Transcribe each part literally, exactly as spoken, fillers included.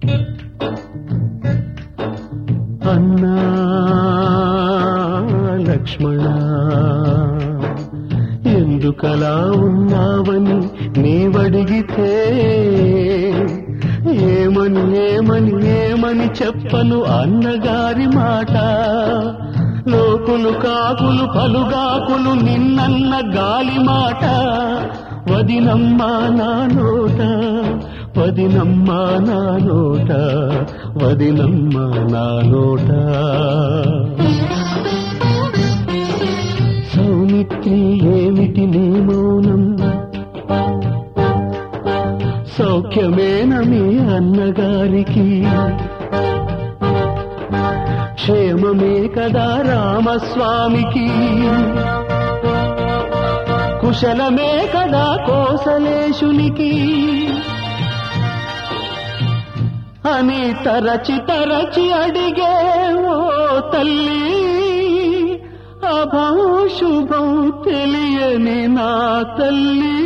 అన్నా లక్ష్మణ ఎందుకలా ఉన్నావని నీవడిగితే ఏమని ఏమని ఏమని చెప్పను అన్నగారి మాట. లోకులు కాకులు పలుగాకులు నిన్నన్న గాలి మాట. వదినమ్మా నా నోట వదినమ్మా నా నోట వదినమ్మా నా నోట. సౌమిత్రి ఏమిటి నీ మౌనం? సౌఖ్యమేన మీ అన్నగారికి? క్షేమమే కదా రామస్వామికి? కుశలమే కదా కోసలేశునికి? అని తరచి తరచి అడిగే ఓ తల్లి, అభాశుభం తెలియని నా తల్లి.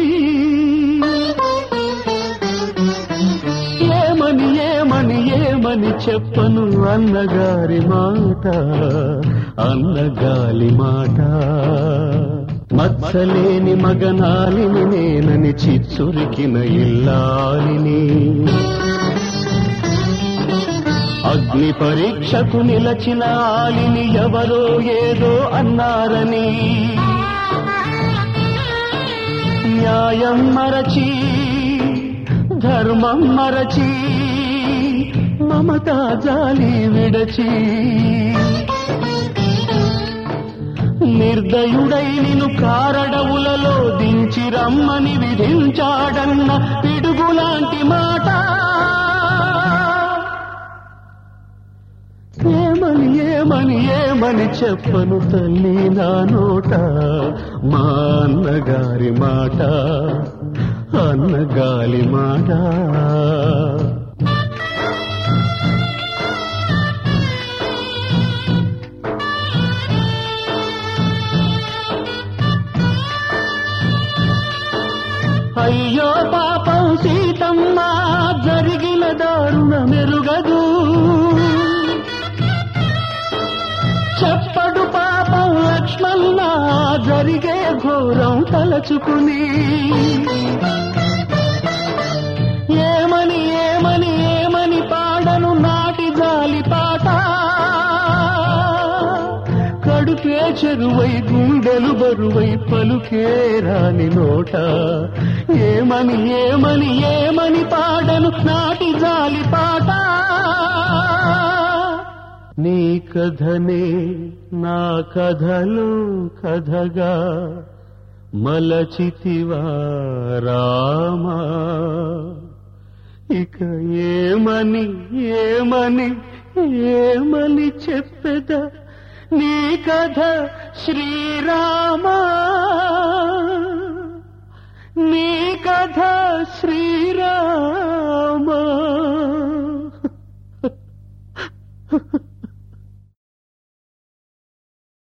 ఏమని ఏమని ఏమని చెప్పను అన్నగారి మాట అన్నగాలి మాట. మత్సలేని మగనాలిని నేనని చిచ్చురికిన ఇల్లాలిని. అగ్ని పరీక్షకు నిలచిన ఆలిని ఎవరో ఏదో అన్నారని న్యాయం మరచి ధర్మం మరచి మమతా జాలి విడచి నిర్దయుడై నిన్ను కారడవులలో దించి రమ్మని విధించాడన్న పిడుగులాంటి మాట. ఏమని ఏమని ఏమని చెప్పను తల్లి నా నోట మా అన్నగారి మాట అన్నగాలి మాట. అయ్యో పాపం సీతమ్మ జరిగిన దారుణ మెరుగదు. చెప్పడు పాపం లక్ష్మణ జరిగే ఘోరం తలచుకుని. ఏమని ఏమని ఏమని పాడను నాటి జాలి పాట. కడుపే చెరువై గుండెలు బరువై పలుకే రాని నోట. ఏమని ఏమని ఏమని పాడను నాటి జాలి పాట. నీ కథనే నా కథలో కథగా మలచితివా రామా. ఇక ఏమని ఏమని ఏమని చెప్పెద నీ కథ శ్రీరామా. నీ కథ శ్రీ